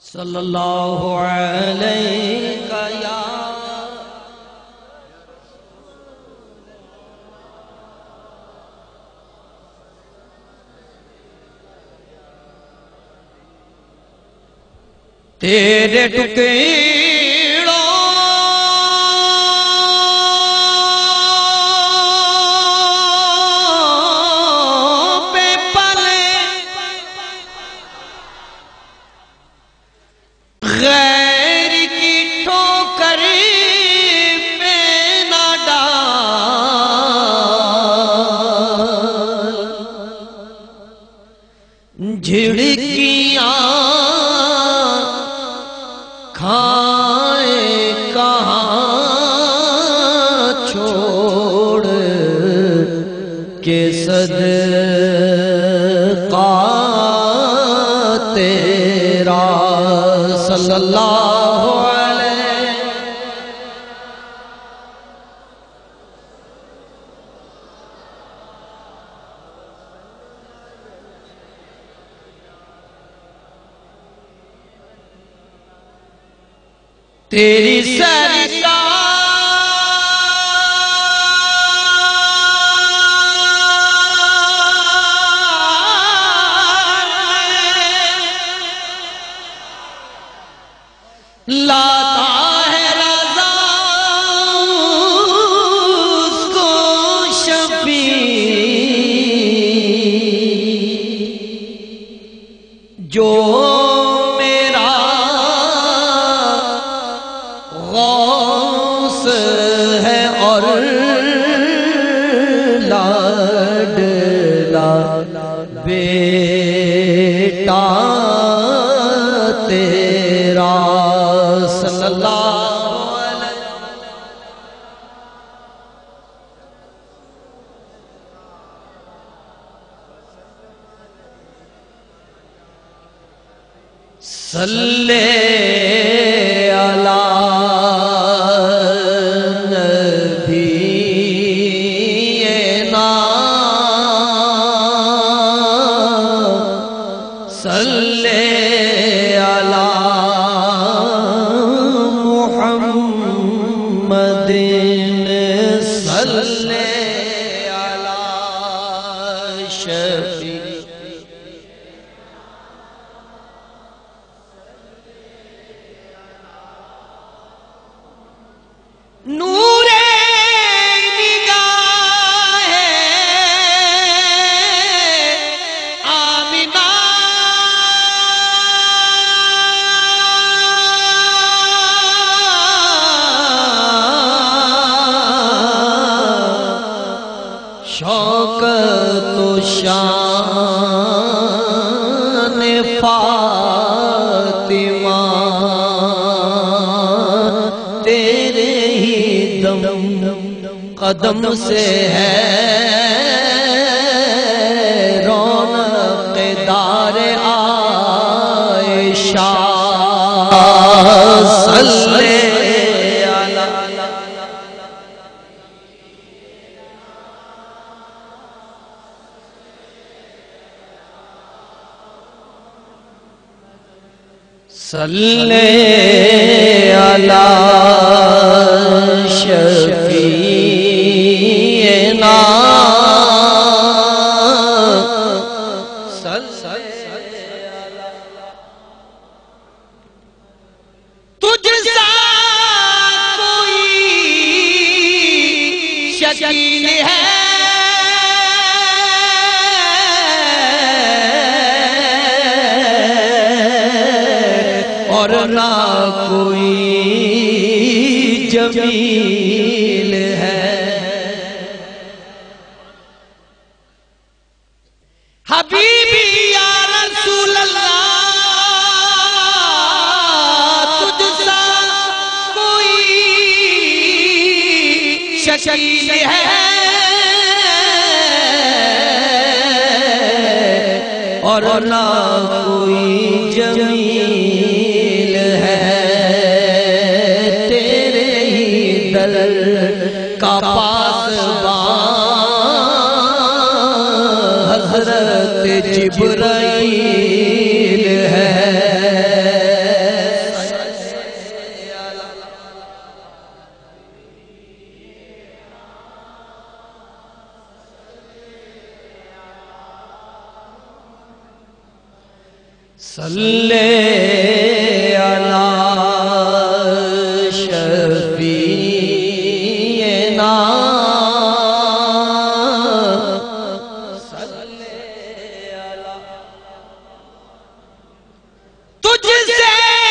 صلی اللہ علیہ یا تیرے ٹکڑوں پہ پلے غیر کی ٹھوکر پہ نہ ڈال جھڑکیاں کھائے کہاں چھوڑ کے صدقہ تیرا صلی اللہ علیہ تیری لاتا ہے رضا اس کو شفیع جو میرا غوث ہے اور لاڈلا بیٹا تیرا صلی اللہ علیہ صلی علی نبینا صلی علی محمد صلی علی شفیع نور نگاہ آمنہ شوکت و شان فاطمہ تیرے ہی دم قدم سے ہے رونق دار عائشہ صلی صلی علی شفیعنا تجھ سا کوئی شکیل ہے اور نہ کوئی جمیل ہے حبیبی یا رسول اللہ تجھ سا کوئی شکیل ہے اور نہ کوئی جمیل ہے تیرے ہی در کا پاسبان حضرت جبرائیل ہے صلی علی شفیعنا صلی علی تجھ سے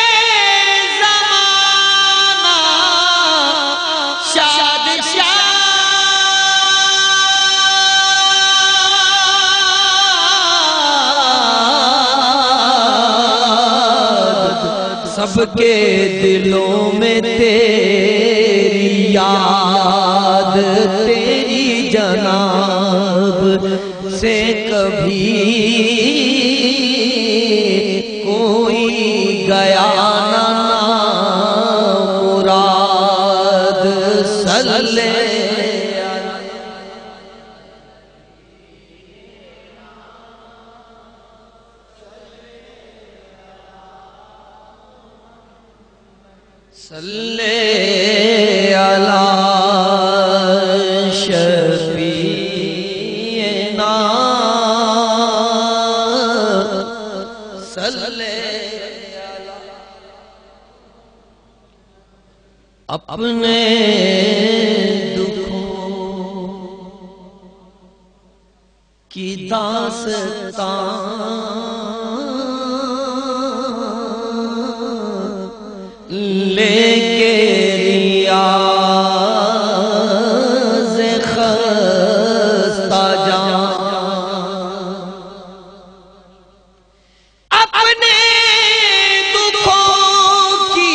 زمانہ شاد سب کے دلوں میں تیری یاد، تیری جناب سے کبھی کوئی گیا نہ مراد صلی صلی علی شفیعنا صلی علی اپنے دکھوں کی داستان لے کے ریاض خستہ جان اپنے دکھوں کی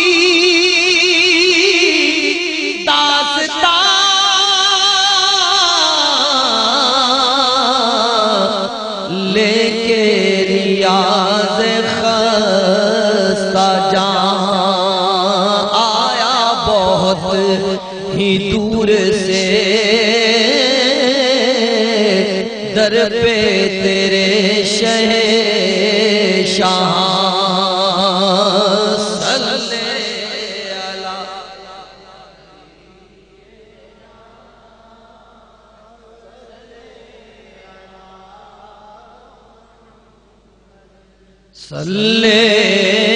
داستان لے کے ریاض خستہ جان ہی دور سے در پہ تیرے شہنشاہ صلی علی صلی